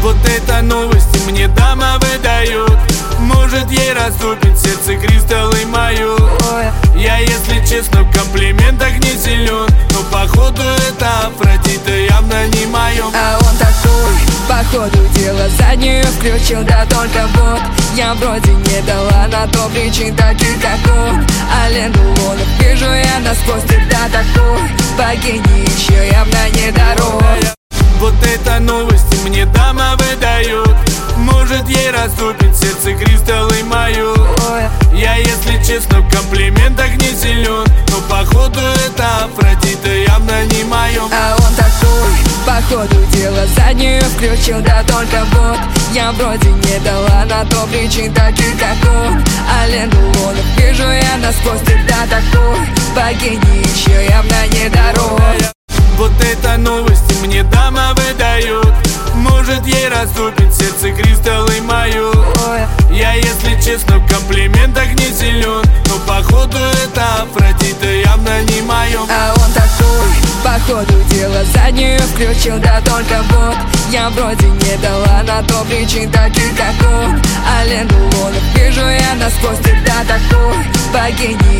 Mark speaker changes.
Speaker 1: Вот это новости мне дама выдает. Может, ей раступит сердце кристаллы мою. Я, если честно, в комплиментах не силен, но походу это Афродита явно не моё.
Speaker 2: А он такой, походу дела заднюю включил. Да только вот, я вроде не дала на то причин таких, как он. А ленту лунов вижу я насквозь. Всегда такой, богини еще явно не дорог.
Speaker 1: Вот это новости мне дама выдает. Может, ей раступит сердце кристаллы мою. Я, если честно, в комплиментах не силен, но походу это Афродита явно не моё.
Speaker 2: А он такой, походу дела заднюю включил. Да только вот, я вроде не дала на то причин таких, как он. А ленту лунов вижу я насквозь. Всегда такой, богини еще явно не дорог.
Speaker 1: Вот это новости мне дама выдает. Может, ей раступит сердце кристаллы мою. Я, если честно, в комплиментах не силен, но походу это Афродита явно не моё.
Speaker 2: А он такой, походу дела заднюю включил. Да только вот, я вроде не дала на то причин таких, как он. А ленту лунов вижу я насквозь. Всегда такой, богини